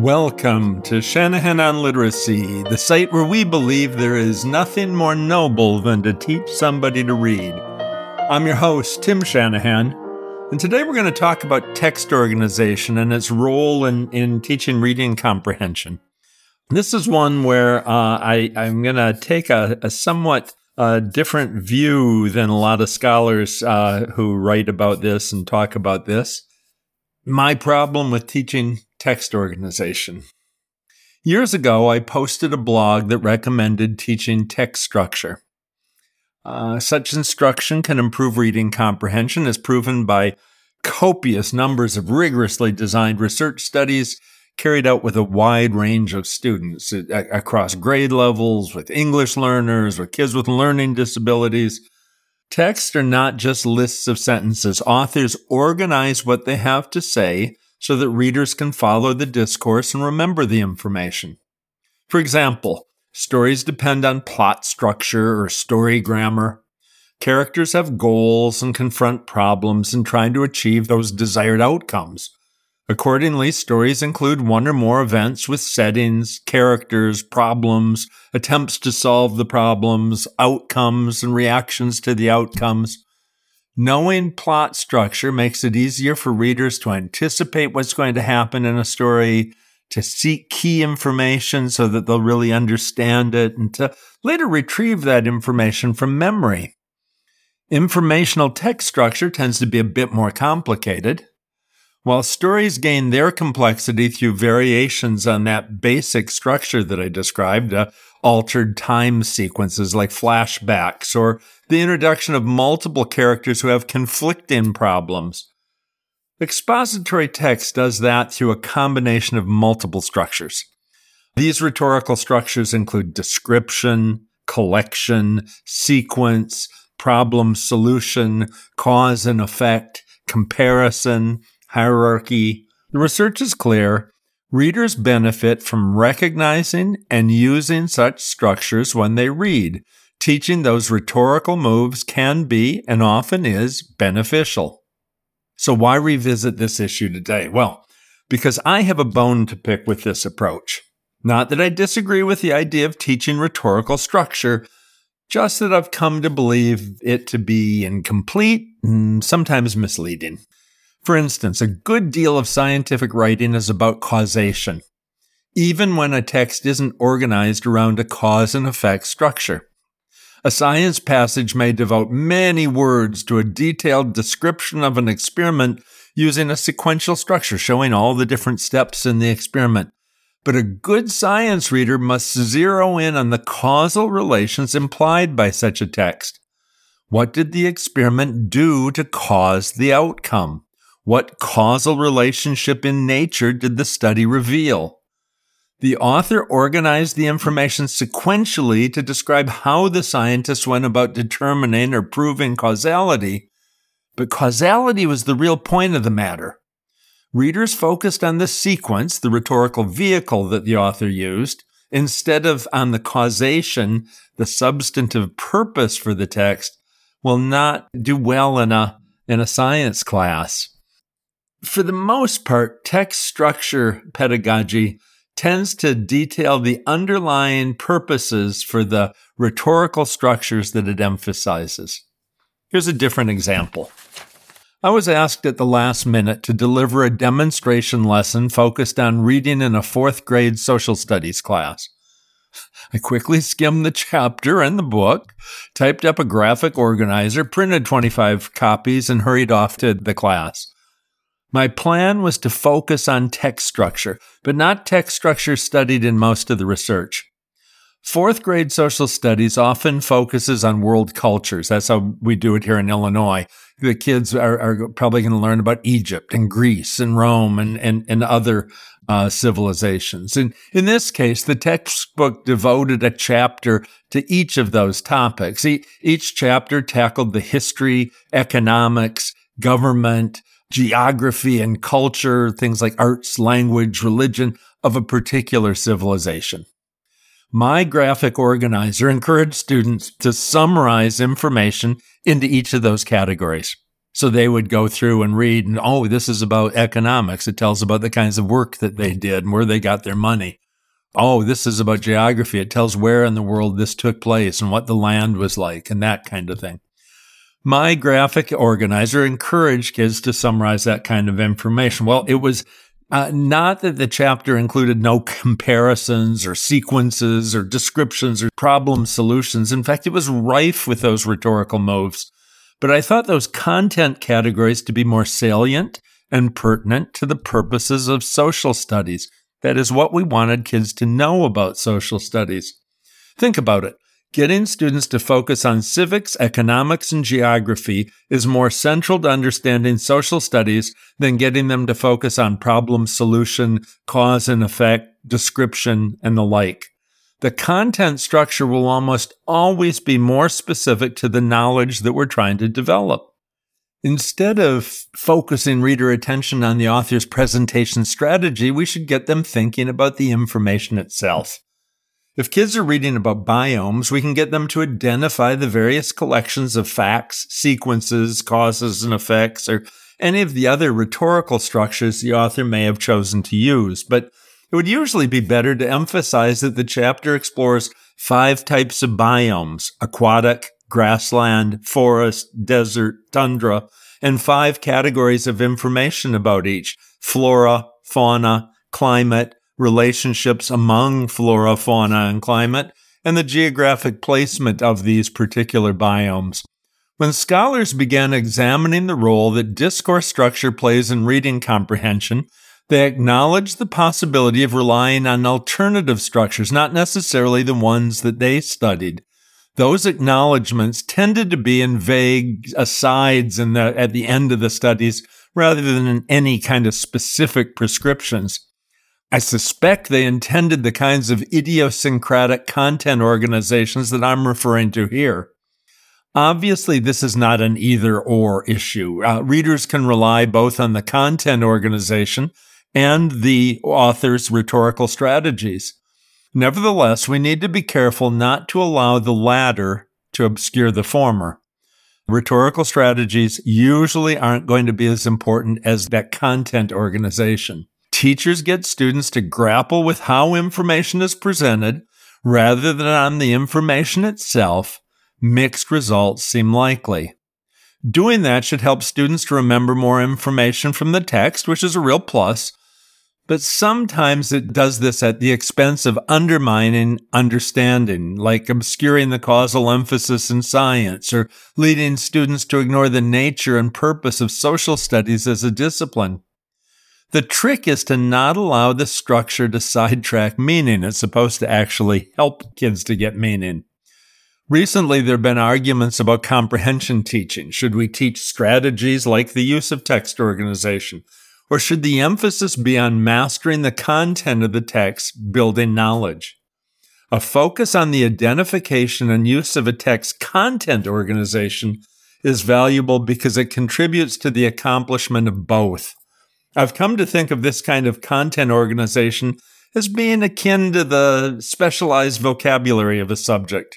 Welcome to Shanahan on Literacy, the site where we believe there is nothing more noble than to teach somebody to read. I'm your host, Tim Shanahan, and today we're going to talk about text organization and its role in teaching reading comprehension. This is one where I'm going to take a somewhat different view than a lot of scholars who write about this and talk about this. My problem with teaching text organization. Years ago, I posted a blog that recommended teaching text structure. Such instruction can improve reading comprehension, as proven by copious numbers of rigorously designed research studies carried out with a wide range of students across grade levels, with English learners, with kids with learning disabilities. Texts are not just lists of sentences. Authors organize what they have to say so that readers can follow the discourse and remember the information. For example, stories depend on plot structure or story grammar. Characters have goals and confront problems in trying to achieve those desired outcomes. Accordingly, stories include one or more events with settings, characters, problems, attempts to solve the problems, outcomes, and reactions to the outcomes. Knowing plot structure makes it easier for readers to anticipate what's going to happen in a story, to seek key information so that they'll really understand it, and to later retrieve that information from memory. Informational text structure tends to be a bit more complicated. While stories gain their complexity through variations on that basic structure that I described, altered time sequences like flashbacks, or the introduction of multiple characters who have conflicting problems. Expository text does that through a combination of multiple structures. These rhetorical structures include description, collection, sequence, problem solution, cause and effect, comparison, hierarchy. The research is clear. Readers benefit from recognizing and using such structures when they read. Teaching those rhetorical moves can be, and often is, beneficial. So why revisit this issue today? Well, because I have a bone to pick with this approach. Not that I disagree with the idea of teaching rhetorical structure, just that I've come to believe it to be incomplete and sometimes misleading. For instance, a good deal of scientific writing is about causation, even when a text isn't organized around a cause and effect structure. A science passage may devote many words to a detailed description of an experiment using a sequential structure showing all the different steps in the experiment. But a good science reader must zero in on the causal relations implied by such a text. What did the experiment do to cause the outcome? What causal relationship in nature did the study reveal? The author organized the information sequentially to describe how the scientists went about determining or proving causality, but causality was the real point of the matter. Readers focused on the sequence, the rhetorical vehicle that the author used, instead of on the causation, the substantive purpose for the text, will not do well in a science class. For the most part, text structure pedagogy tends to detail the underlying purposes for the rhetorical structures that it emphasizes. Here's a different example. I was asked at the last minute to deliver a demonstration lesson focused on reading in a 4th grade social studies class. I quickly skimmed the chapter and the book, typed up a graphic organizer, printed 25 copies, and hurried off to the class. My plan was to focus on text structure, but not text structure studied in most of the research. 4th grade social studies often focuses on world cultures. That's how we do it here in Illinois. The kids are probably going to learn about Egypt and Greece and Rome and other civilizations. And in this case, the textbook devoted a chapter to each of those topics. Each chapter tackled the history, economics, government, geography and culture, things like arts, language, religion of a particular civilization. My graphic organizer encouraged students to summarize information into each of those categories. So they would go through and read, and oh, this is about economics. It tells about the kinds of work that they did and where they got their money. Oh, this is about geography. It tells where in the world this took place and what the land was like and that kind of thing. My graphic organizer encouraged kids to summarize that kind of information. Well, it was not that the chapter included no comparisons or sequences or descriptions or problem solutions. In fact, it was rife with those rhetorical moves. But I thought those content categories to be more salient and pertinent to the purposes of social studies. That is what we wanted kids to know about social studies. Think about it. Getting students to focus on civics, economics, and geography is more central to understanding social studies than getting them to focus on problem solution, cause and effect, description, and the like. The content structure will almost always be more specific to the knowledge that we're trying to develop. Instead of focusing reader attention on the author's presentation strategy, we should get them thinking about the information itself. If kids are reading about biomes, we can get them to identify the various collections of facts, sequences, causes and effects, or any of the other rhetorical structures the author may have chosen to use. But it would usually be better to emphasize that the chapter explores 5 types of biomes: aquatic, grassland, forest, desert, tundra, and 5 categories of information about each: flora, fauna, climate, relationships among flora, fauna, and climate, and the geographic placement of these particular biomes. When scholars began examining the role that discourse structure plays in reading comprehension, they acknowledged the possibility of relying on alternative structures, not necessarily the ones that they studied. Those acknowledgments tended to be in vague asides at the end of the studies rather than in any kind of specific prescriptions. I suspect they intended the kinds of idiosyncratic content organizations that I'm referring to here. Obviously, this is not an either-or issue. Readers can rely both on the content organization and the author's rhetorical strategies. Nevertheless, we need to be careful not to allow the latter to obscure the former. Rhetorical strategies usually aren't going to be as important as that content organization. Teachers get students to grapple with how information is presented rather than on the information itself. Mixed results seem likely. Doing that should help students to remember more information from the text, which is a real plus, but sometimes it does this at the expense of undermining understanding, like obscuring the causal emphasis in science or leading students to ignore the nature and purpose of social studies as a discipline. The trick is to not allow the structure to sidetrack meaning. It's supposed to actually help kids to get meaning. Recently, there have been arguments about comprehension teaching. Should we teach strategies like the use of text organization? Or should the emphasis be on mastering the content of the text, building knowledge? A focus on the identification and use of a text content organization is valuable because it contributes to the accomplishment of both. I've come to think of this kind of content organization as being akin to the specialized vocabulary of a subject.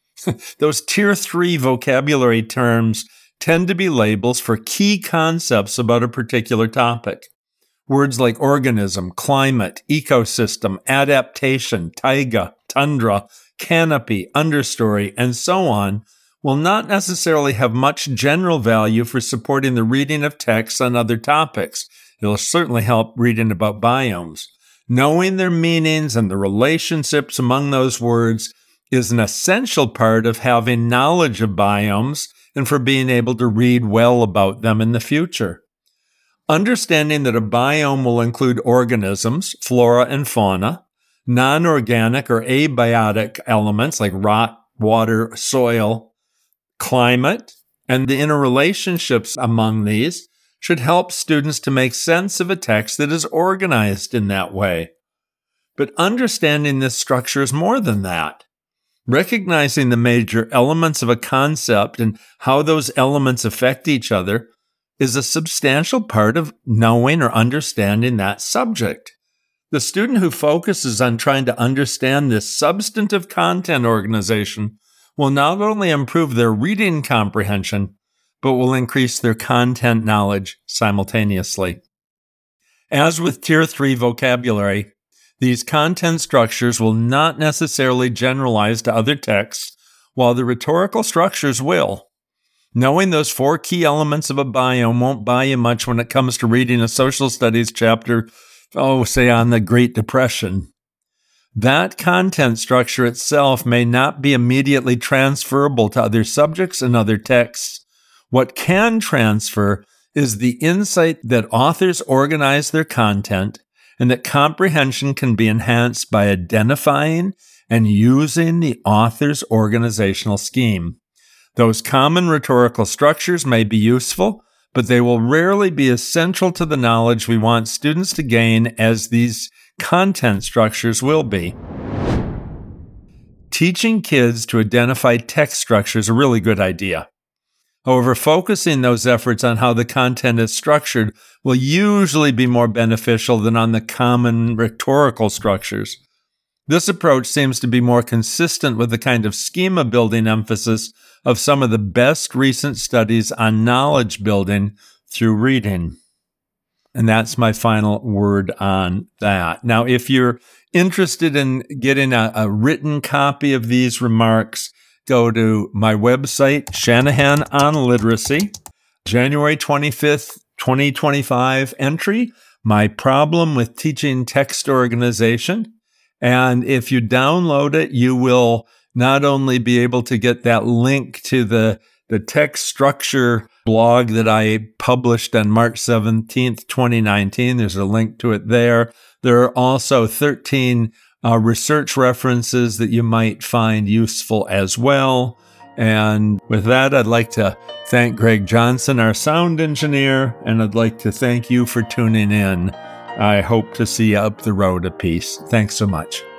Those Tier 3 vocabulary terms tend to be labels for key concepts about a particular topic. Words like organism, climate, ecosystem, adaptation, taiga, tundra, canopy, understory, and so on will not necessarily have much general value for supporting the reading of texts on other topics. It'll certainly help reading about biomes. Knowing their meanings and the relationships among those words is an essential part of having knowledge of biomes and for being able to read well about them in the future. Understanding that a biome will include organisms, flora and fauna, non-organic or abiotic elements like rock, water, soil, climate, and the interrelationships among these should help students to make sense of a text that is organized in that way. But understanding this structure is more than that. Recognizing the major elements of a concept and how those elements affect each other is a substantial part of knowing or understanding that subject. The student who focuses on trying to understand this substantive content organization will not only improve their reading comprehension, but will increase their content knowledge simultaneously. As with Tier 3 vocabulary, these content structures will not necessarily generalize to other texts, while the rhetorical structures will. Knowing those 4 key elements of a biome won't buy you much when it comes to reading a social studies chapter, say on the Great Depression. That content structure itself may not be immediately transferable to other subjects and other texts. What can transfer is the insight that authors organize their content and that comprehension can be enhanced by identifying and using the author's organizational scheme. Those common rhetorical structures may be useful, but they will rarely be as central to the knowledge we want students to gain as these content structures will be. Teaching kids to identify text structure is a really good idea. However, focusing those efforts on how the content is structured will usually be more beneficial than on the common rhetorical structures. This approach seems to be more consistent with the kind of schema building emphasis of some of the best recent studies on knowledge building through reading. And that's my final word on that. Now, if you're interested in getting a written copy of these remarks, go to my website, Shanahan on Literacy, January 25th, 2025 entry, My Problem with Teaching Text Organization. And if you download it, you will not only be able to get that link to the text structure blog that I published on March 17th, 2019. There's a link to it there. There are also 13 research references that you might find useful as well. And with that, I'd like to thank Greg Johnson, our sound engineer, and I'd like to thank you for tuning in. I hope to see you up the road a piece. Thanks so much.